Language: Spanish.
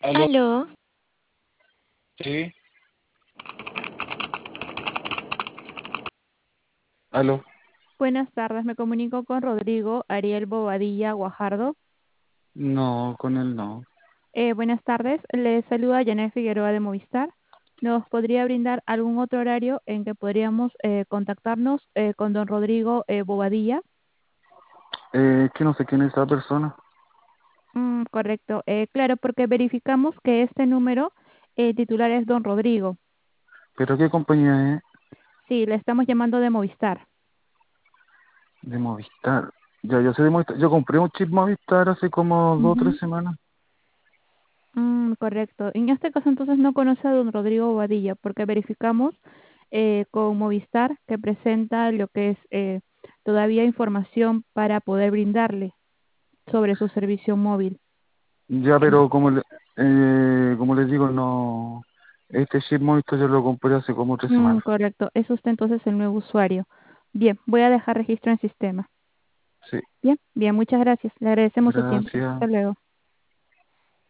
Aló, Aló, sí, aló. buenas tardes. Me comunico con Rodrigo Ariel Bobadilla Guajardo. No, con él no. Buenas tardes. Le saluda Janet Figueroa de Movistar. ¿Nos podría brindar algún otro horario en que podríamos contactarnos con don Rodrigo Bobadilla? Que no sé quién es esa persona. Correcto. Claro, porque verificamos que este número titular es don Rodrigo. ¿Pero qué compañía es? Sí, le estamos llamando de Movistar. De Movistar. Ya, yo sé de Movistar. Yo compré un chip Movistar hace como dos o tres Ujú. semanas. Correcto. En este caso entonces no conoce a don Rodrigo Bobadilla porque verificamos con Movistar que presenta lo que es todavía información para poder brindarle sobre su servicio móvil. Ya, En- pero como les digo, no. Este chip Movistar yo lo compré hace como tres semanas. Correcto. Es usted entonces el nuevo usuario. Bien, voy a dejar registro en sistema. Sí, Bien, bien, muchas gracias. Le agradecemos su tiempo. gracias. Hasta luego.